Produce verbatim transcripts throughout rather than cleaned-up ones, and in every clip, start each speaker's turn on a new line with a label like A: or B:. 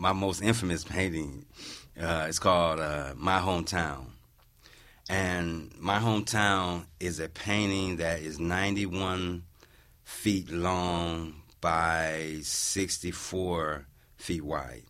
A: my most infamous painting. Uh, it's called uh, My Hometown. And My Hometown is a painting that is ninety-one feet long by sixty-four feet wide.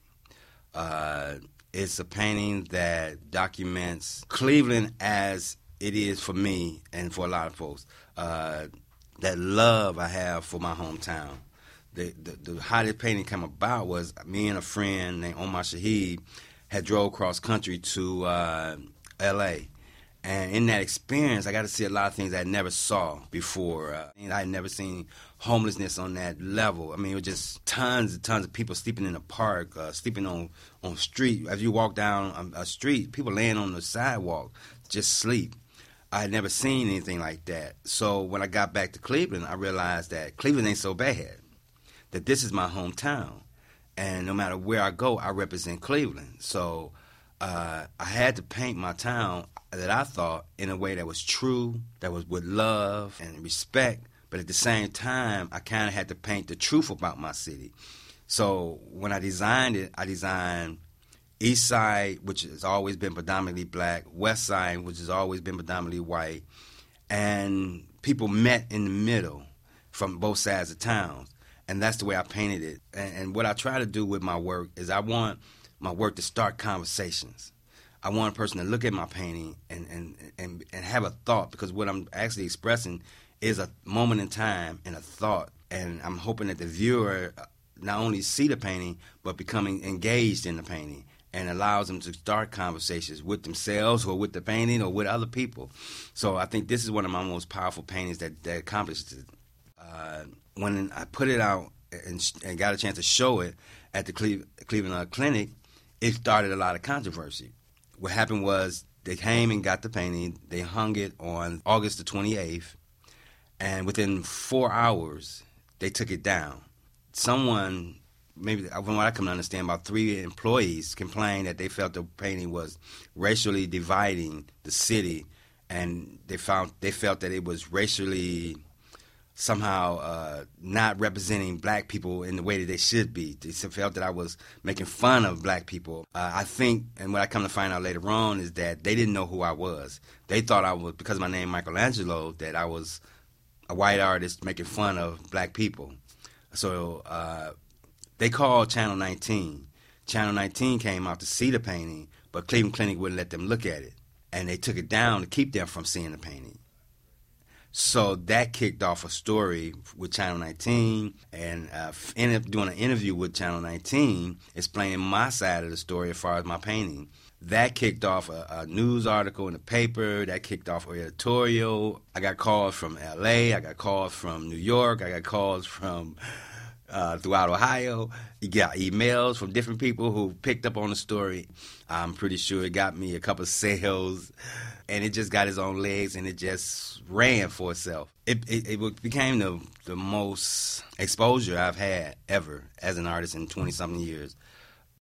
A: Uh, it's a painting that documents Cleveland as it is for me and for a lot of folks. Uh, that love I have for my hometown. The, the, the how this painting came about was me and a friend named Omar Shaheed had drove cross country to uh, L A And in that experience, I got to see a lot of things I never saw before. Uh, I had never seen homelessness on that level. I mean, it was just tons and tons of people sleeping in the park, uh, sleeping on on street. As you walk down a street, people laying on the sidewalk, just sleep. I had never seen anything like that. So when I got back to Cleveland, I realized that Cleveland ain't so bad, that this is my hometown. And no matter where I go, I represent Cleveland. So uh, I had to paint my town that I thought in a way that was true, that was with love and respect, but at the same time, I kind of had to paint the truth about my city. So when I designed it, I designed East Side, which has always been predominantly black, West Side, which has always been predominantly white, and people met in the middle from both sides of town. And that's the way I painted it. And, and what I try to do with my work is I want my work to start conversations. I want a person to look at my painting and, and, and, and have a thought, because what I'm actually expressing is a moment in time and a thought. And I'm hoping that the viewer not only see the painting, but becoming engaged in the painting, and allows them to start conversations with themselves or with the painting or with other people. So I think this is one of my most powerful paintings that, that accomplished it. Uh, when I put it out and, and got a chance to show it at the Cleve, Cleveland uh, Clinic, it started a lot of controversy. What happened was they came and got the painting. They hung it on August the twenty-eighth, and within four hours, they took it down. Someone, maybe from what I can understand, about three employees complained that they felt the painting was racially dividing the city, and they found they felt that it was racially somehow uh, not representing black people in the way that they should be. They felt that I was making fun of black people. Uh, I think, and what I come to find out later on, is that they didn't know who I was. They thought I was, because of my name Michelangelo, that I was a white artist making fun of black people. So uh, they called Channel nineteen. Channel nineteen came out to see the painting, but Cleveland Clinic wouldn't let them look at it. And they took it down to keep them from seeing the painting. So that kicked off a story with Channel nineteen, and uh, ended up doing an interview with Channel nineteen explaining my side of the story as far as my painting. That kicked off a, a news article in the paper. That kicked off an editorial. I got calls from L A. I got calls from New York. I got calls from uh, throughout Ohio. You got emails from different people who picked up on the story. I'm pretty sure it got me a couple of sales, and it just got its own legs, and it just ran for itself. It, it, it became the, the most exposure I've had ever as an artist in twenty-something years.